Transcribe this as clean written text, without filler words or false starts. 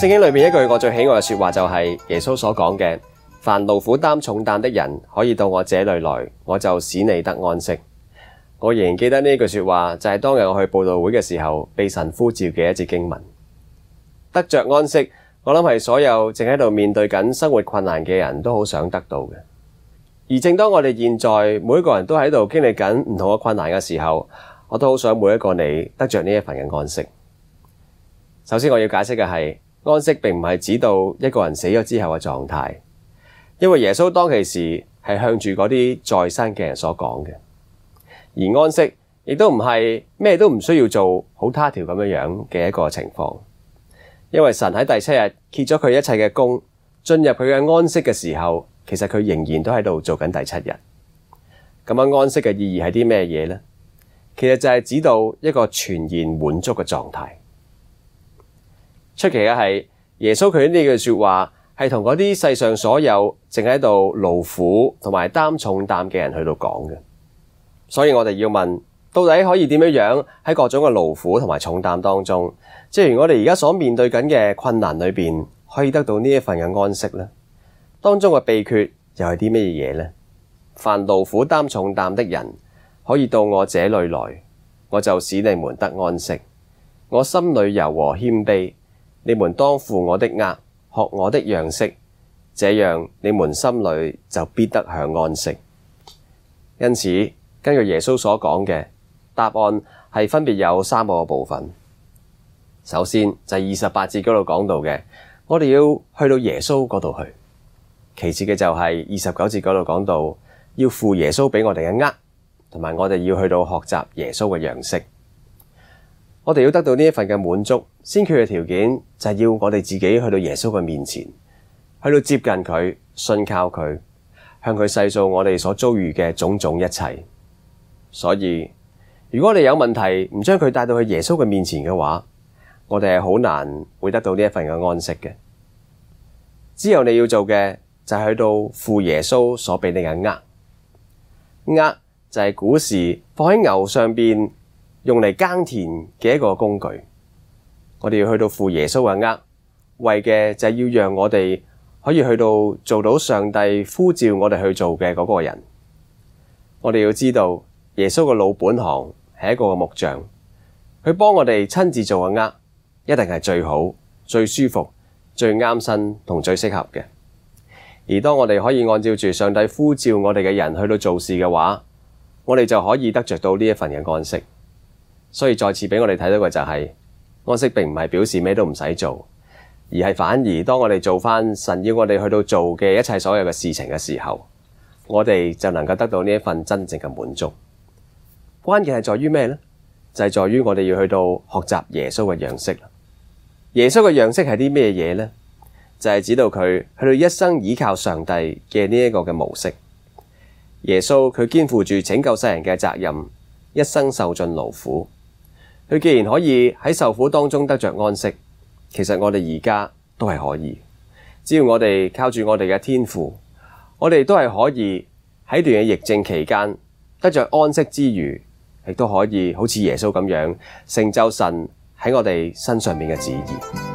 聖經裏面一句我最喜愛嘅說話就係耶穌所講嘅：凡勞苦擔重擔的人，可以到我這裏來，我就使你得安息。我仍然記得呢句說話，就係當日我去佈道會嘅時候，被神呼召嘅一節經文。得着安息，我諗係所有正喺度面對緊生活困難嘅人都好想得到嘅。而正當我哋現在每一個人都喺度經歷緊唔同嘅困難嘅時候，我都好想每一個你得着呢一份嘅安息。首先我要解釋嘅係，安息並唔係指到一個人死咗之後嘅狀態，因為耶穌當其時係向住嗰啲在生嘅人所講嘅。而安息亦都唔係咩都唔需要做，好他條咁樣嘅一個情況。因為神喺第7日歇咗佢一切嘅工，進入佢嘅安息嘅時候，其實佢仍然都喺度做緊第7日。咁樣安息嘅意義係啲咩嘢呢？其實就係指到一個全然滿足嘅狀態。出奇嘅係，耶穌佢呢句說話係同嗰啲世上所有正喺度勞苦同埋擔重擔嘅人去到講嘅。所以我哋要問，到底可以點樣喺各種嘅勞苦同埋重擔當中，即如我哋而家所面對緊嘅困難裏邊，可以得到呢一份嘅安息呢？當中嘅秘訣又係啲咩嘢呢？凡勞苦擔重擔的人，可以到我這裏來，我就使你們得安息。我心裏柔和謙卑，你們當負我的軛，學我的樣式，這樣你們心裏就必得享安息。因此，根據耶穌所講嘅答案係分別有3個部分。首先就係28節嗰度講到嘅，我哋要去到耶穌嗰度去。其次嘅就係29節嗰度講到，要負耶穌俾我哋嘅軛，同埋我哋要去到學習耶穌嘅樣式。我哋要得到呢一份嘅滿足，先決嘅條件就係要我哋自己去到耶穌嘅面前，去到接近佢，信靠佢，向佢細數我哋所遭遇嘅種種一切。所以如果你有問題唔將佢帶到去耶穌嘅面前嘅話，我哋係好難會得到呢一份嘅安息嘅。之後你要做嘅就係去到負耶穌所俾你嘅軛。軛就係古時放喺牛上邊用嚟耕田嘅一個工具。我哋要去到負耶穌嘅軛，為嘅就係要讓我哋可以去到做到上帝呼召我哋去做嘅嗰個人。我哋要知道耶穌嘅老本行係一個木匠，佢幫我哋親自做嘅軛一定係最好、最舒服、最啱身同最適合嘅。而當我哋可以按照住上帝呼召我哋嘅人去到做事嘅話，我哋就可以得着到呢一份嘅安息。所以再次俾我哋睇到嘅就係，安息並唔係表示咩都唔使做，而係反而當我哋做翻神要我哋去到做嘅一切所有嘅事情嘅時候，我哋就能夠得到呢一份真正嘅滿足。關鍵係在於咩呢？就係在於我哋要去到學習耶穌嘅樣式。耶穌嘅樣式係啲咩嘢呢？就係指到佢去到一生倚靠上帝嘅呢一個嘅模式。耶穌佢肩負住拯救世人嘅責任，一生受盡勞苦。佢既然可以喺受苦當中得着安息，其實我哋而家都係可以。只要我哋靠住我哋嘅天父，我哋都係可以喺段嘅疫症期間得着安息之餘，亦都可以好似耶穌咁樣成就神喺我哋身上面嘅旨意。